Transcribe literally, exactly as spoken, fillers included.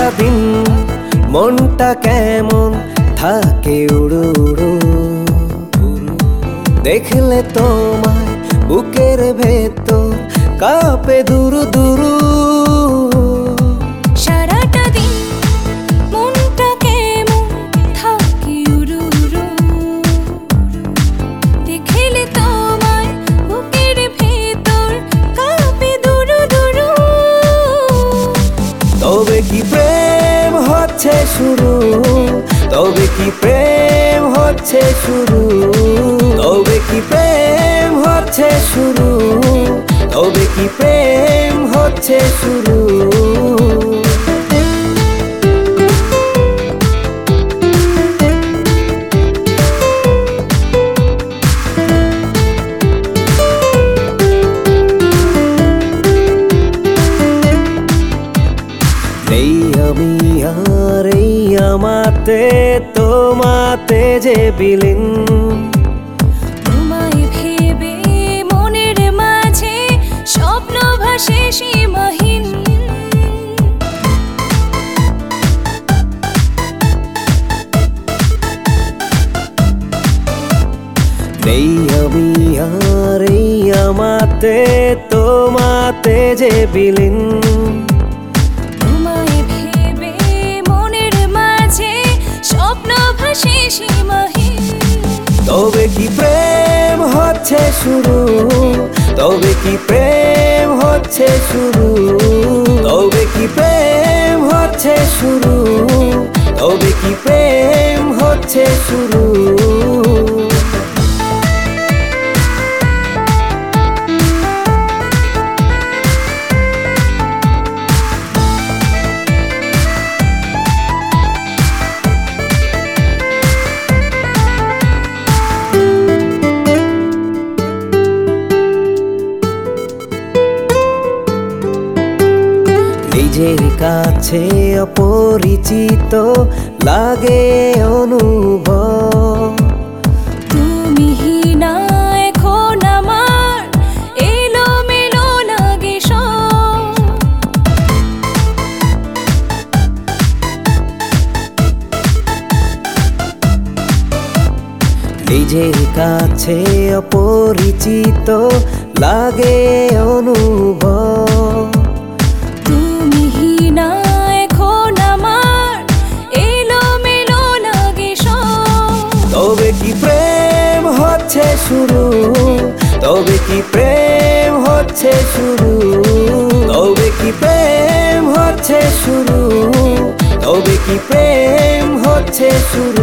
দিন মনটা কেমন থাকে উড়ু উড়ু, দেখলে তোমায় বুকের ভেতর কাঁপে দুরু দুরু। সারাটা দিন মনটা কেমন থাকে উড়ু উড়ু, দেখলে তোমায় বুকের ভেতর কাঁপে দুরু দুরু। তবে কি প্রেম হচ্ছে শুরু, তবে কি প্রেম হচ্ছে শুরু, তবে কি প্রেম হচ্ছে শুরু, তবে কি প্রেম হচ্ছে শুরু। এই আমি আর এই আমাতে তোমাতে যে বিলীন, তোমায় ভেবে মনের মাঝে স্বপ্ন ভাসে সীমাহীন। এই আমি আর এই আমাতে তোমাতে যে বিলীন, তোমায় ভেবে মনের মাঝে স্বপ্ন ভাসে সীমাহীন। তবে কি প্রেম হচ্ছে শুরু, তবে কি প্রেম হচ্ছে শুরু, তবে কি প্রেম হচ্ছে শুরু, তবে কি প্রেম হচ্ছে শুরু। নিজের কাছে অপরিচিত লাগে অনুভব, তুমি না এখন আমার এলোমেলো লাগে সব। নিজের কাছে অপরিচিত লাগে অনুভব, তুমি না এখন আমার এলোমেলো লাগে সব। তবে কি প্রেম হচ্ছে শুরু, তবে কি প্রেম হচ্ছে শুরু, তবে কি প্রেম হচ্ছে শুরু, তবে কি প্রেম হচ্ছে শুরু।